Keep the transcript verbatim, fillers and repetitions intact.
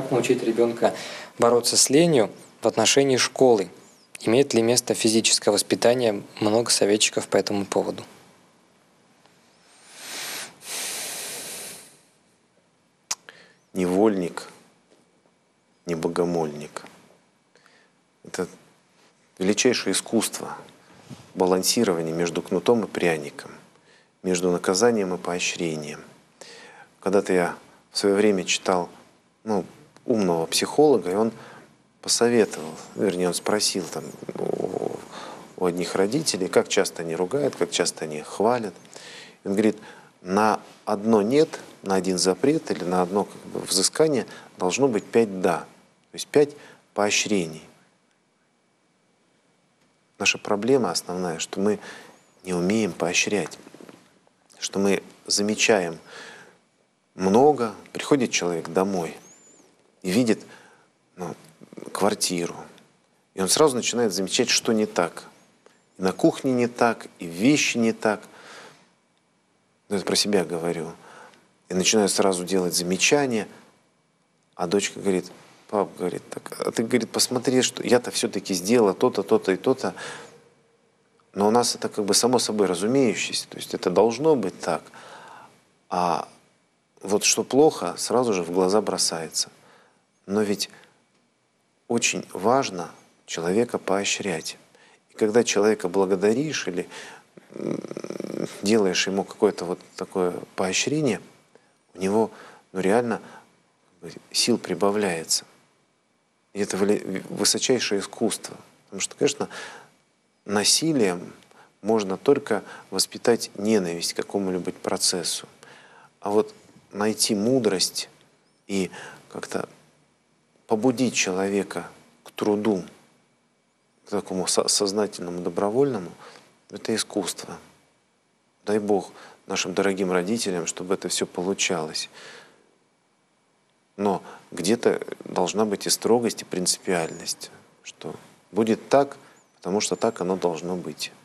Как научить ребенка бороться с ленью в отношении школы? Имеет ли место физическое воспитание? Много советчиков по этому поводу. Невольник, не богомольник. Это величайшее искусство балансирования между кнутом и пряником, между наказанием и поощрением. Когда-то я в свое время читал ну, умного психолога, и он посоветовал, вернее, он спросил там, у, у одних родителей, как часто они ругают, как часто они хвалят. И он говорит, на одно «нет», на один запрет или на одно как бы, взыскание должно быть пять «да», то есть пять поощрений. Наша проблема основная, что мы не умеем поощрять, что мы замечаем много, приходит человек домой и видит ну, квартиру, и он сразу начинает замечать, что не так. И на кухне не так, и вещи не так. Ну, это про себя говорю. И начинаю сразу делать замечания, а дочка говорит, пап, говорит, так, а ты, говорит, посмотри, что я-то все-таки сделала то-то, то-то и то-то. Но у нас это как бы само собой разумеющееся, то есть это должно быть так. А вот что плохо, сразу же в глаза бросается. Но ведь очень важно человека поощрять. И когда человека благодаришь или делаешь ему какое-то вот такое поощрение, у него ну, реально сил прибавляется. И это высочайшее искусство. Потому что, конечно, насилием можно только воспитать ненависть к какому-нибудь процессу. А вот найти мудрость и как-то побудить человека к труду, к такому сознательному, добровольному, это искусство. Дай Бог нашим дорогим родителям, чтобы это все получалось. Но где-то должна быть и строгость, и принципиальность, что будет так, потому что так оно должно быть.